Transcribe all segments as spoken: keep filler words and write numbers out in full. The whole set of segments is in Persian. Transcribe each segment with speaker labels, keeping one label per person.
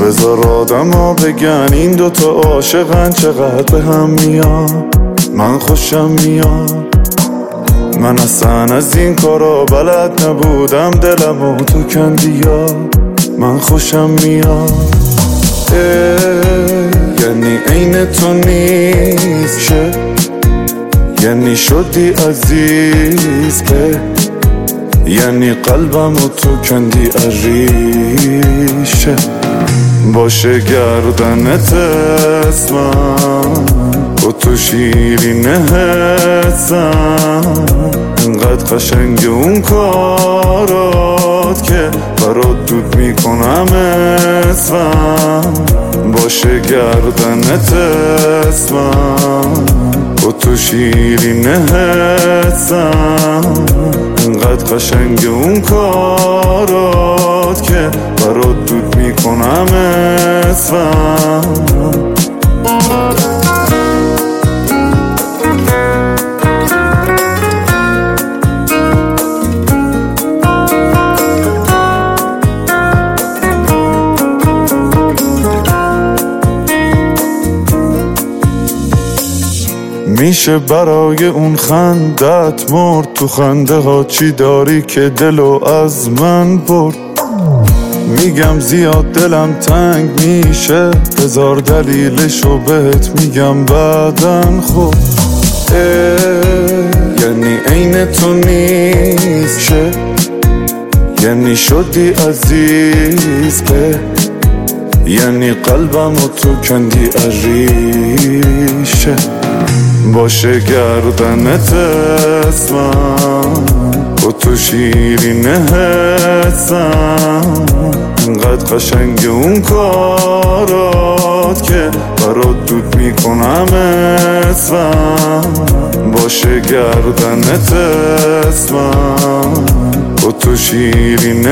Speaker 1: بذار آدم ها بگن این دوتا عاشقن چقدر به هم میان. من خوشم میاد، من اصلا از این کارا بلد نبودم، دلمو تو کندی یا من خوشم میاد. یعنی عین تو نیست شه، یعنی شدی عزیز به، یعنی قلبمو تو کندی عریشه. باشه گردنت اسمم و تو شیرین حسم، انقدر قشنگ اون کارات که برات دود میکنم اسمم. باشه گردنت اسمم و تو شیرین حسم، انقدر قشنگ اون کارات که برات دود میکنم اسمم. میشه برای اون خندت مرد، تو خنده ها چی داری که دلو از من برد. میگم زیاد دلم تنگ میشه، هزار دلیلشو بهت میگم بعدن خود. یعنی عین تو نیست شه، یعنی شدی عزیز به، یعنی قلبمو تو کندی عریشه. باشه گردنت اسمم و تو شیرین حسم، انقدر قشنگ اون کارات که برات دود میکنم اسمم. باشه گردنت اسمم و تو شیرین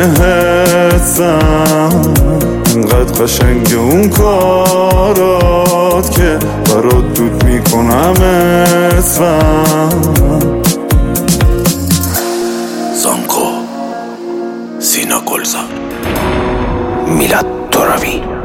Speaker 1: حسم، انقدر قشنگ اون کارات که برات دود میکنم اسمم.
Speaker 2: زانکو، سینا گلزار، میلاد توراوی.